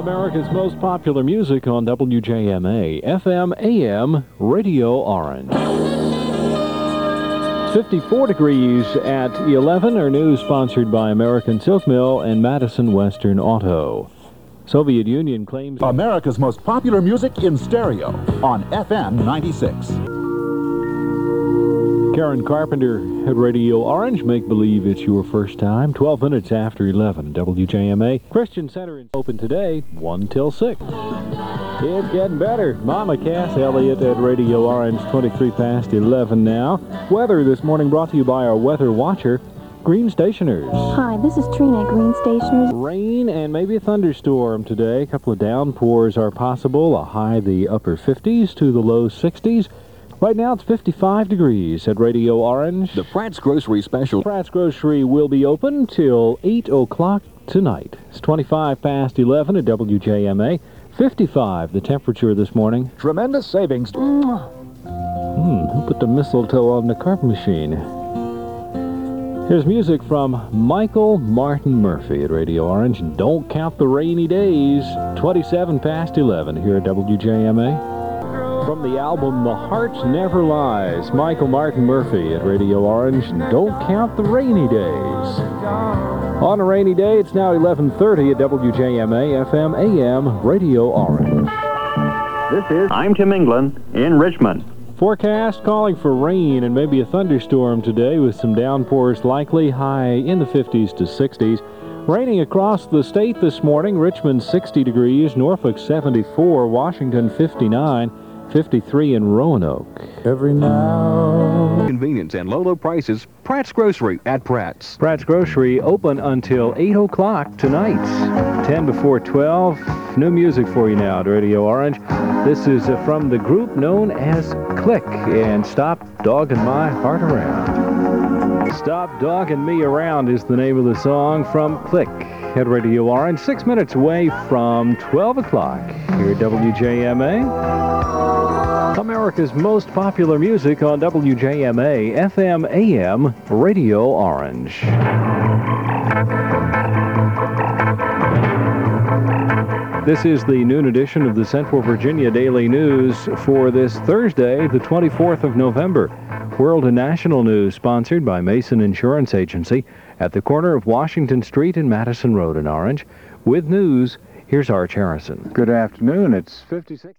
America's most popular music on WJMA, FM, AM, Radio Orange. 54 degrees at 11. Our news sponsored by American Silk Mill and Madison Western Auto. Soviet Union claims America's most popular music in stereo on FM 96. Karen Carpenter at Radio Orange. Make believe it's your first time. 12 minutes after 11. WJMA Christian Center is open today, 1 till 6. It's getting better. Mama Cass Elliott at Radio Orange, 23 past 11 now. Weather this morning brought to you by our weather watcher, Green Stationers. Hi, this is Trina at Green Stationers. Rain and maybe a thunderstorm today. A couple of downpours are possible. A high the upper 50s to the low 60s. Right now it's 55 degrees at Radio Orange. The Pratt's Grocery Special. Pratt's Grocery will be open till 8 o'clock tonight. It's 25 past 11 at WJMA. 55 the temperature this morning. Tremendous savings. Who put the mistletoe on the carpet machine? Here's music from Michael Martin Murphey at Radio Orange. Don't count the rainy days. 27 past 11 here at WJMA. From the album The Heart Never Lies, Michael Martin Murphy at Radio Orange. Don't count the rainy days. On a rainy day, it's now 11:30 at WJMA, FM, AM, Radio Orange. I'm Tim England in Richmond. Forecast calling for rain and maybe a thunderstorm today with some downpours likely, high in the 50s to 60s. Raining across the state this morning. Richmond 60 degrees, Norfolk 74, Washington 59, 53 in Roanoke. Every now. Convenience and low prices. Pratt's Grocery at Pratt's. Pratt's Grocery open until 8 o'clock tonight. 10 before 12. New music for you now at Radio Orange. This is from the group known as Click, and Stop Dogging My Heart Around. Stop Dogging Me Around is the name of the song from Click at Radio Orange. 6 minutes away from 12 o'clock here at WJMA. America's most popular music on WJMA, FM, AM, Radio Orange. This is the noon edition of the Central Virginia Daily News for this Thursday, the 24th of November. World and national news sponsored by Mason Insurance Agency at the corner of Washington Street and Madison Road in Orange. With news, here's Arch Harrison. Good afternoon. It's 56.